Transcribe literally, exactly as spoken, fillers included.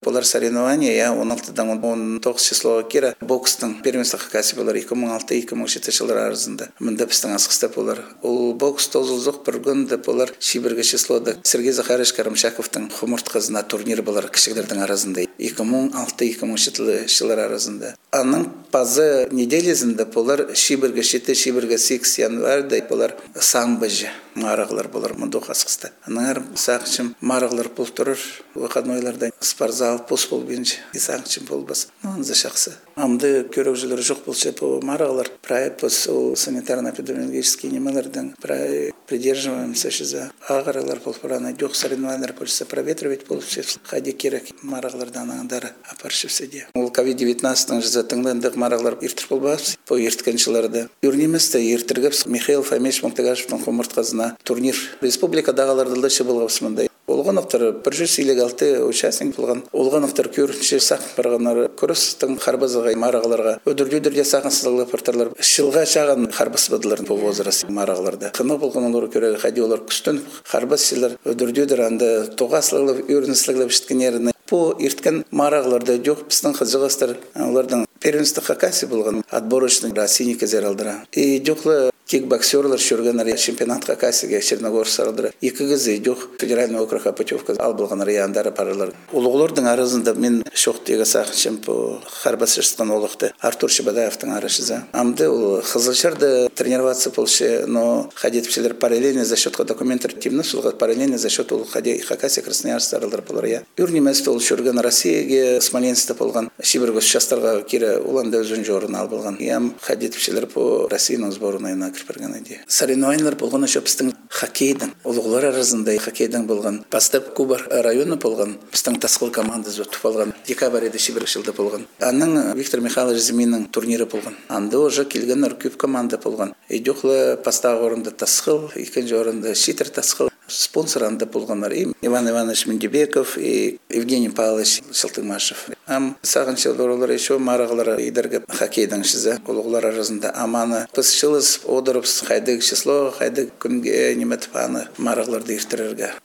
Булар соревнования я он алтыдан он тогуз числоға кира бокстың первенство хакасы булар эки миң алты эки миң жети жылдар арасында. Мында биздин асыкста булар. Ул бокс тозулук бір күндө булар Сибирге числода Сергей Захарович Карамшаковтың хумурткасына турнир булар кишилердин арасында эки миң алты эки миң жети жылдар арасында. Анын пазы неделесинде булар Сибирге жети Сибирге сегиз январда булар самбыжы марыглар булар мында асыкста. Анар сакчым марыглар бултырыр выходнойларда спортзал пос болбенче исакчым болбас. Ну за шахсы. Амды көрөкжүлөр жок болчу по марыглар проект по санитарно-эпидемиологический немалардан проект придерживаемся за агаралар полпрана жок соревнованиялар болса проветривать болчу хади керек марыглардан аңдары апарчы все. Ул ковид девятнадцать жазатыңдандык марыглар иртип болбас. По ирткенчилерде юрниместе иртиргеп Михаил Фомич Монтагашевтың хомурткасына турнир республикадагыларда да чыбылгабыз мындай. Олгановтар бир жүз элүү алты участник болгон. Олгановтар көрүнчү сак барганнары көрөстүн харбазыга марыгларга өдүрдүдүр жасаган сылыгы шылга чаган харбас бадыларын по возраст марыгларда. Кына болгонлор көрө хади олар күстөн харбасчылар өдүрдүдүр анда тогаслыгы үрнүслүгү биткенерин по ирткен марыгларда жок биздин кызыгыстар алардын первенство хакасы болгон отборочный Россия кезер алдыра. И жоклы кикбоксерлар шүргенер чемпионат хакасыга Черногорск алдыра. Эки кызы жок федеральный округка путевка ал болгонор яндары паралар. Улуглордун арасында мен шок деге сакчым по харбасчыстан олукты Артур Шабадаевтың арашыза. Амды ул Кызылчарда тренироваться болчу, но хадитчилер параллельно за счет документов тимны сулга параллельно за счет ул хади хакасы Красноярск алдыра булар я. Юрниместе ул шүрген Россияга Смоленскта болгон Сибирге частарга кире уланда өзүн жорун ал болгон. Ям хадитчилер по Россиянын сборная кирпирген иде. Соревнованиялар болгон ошо биздин хоккейдин улуглар арасында хоккейдин болгон Пастеп Кубар району болгон биздин Таскыл командасы өтүп алган декабрда Сибир жылда болгон. Анын Виктор Михайлович Зиминин турниры болгон. Анда уже келгендер көп команда болгон. И жоклы пастагы орунда Таскыл, экинчи орунда Шитер Таскыл. Спонсоранда болгондар Иван Иванович Мендебеков и Евгений Павлович Шалтымашев. Ам сагынчылар еще марыглар идерге хоккейдин шиза улуглар арасында аманы пысчылыс одырып хайдык число хайдык күнгө неметпаны марыгларды иртерерге.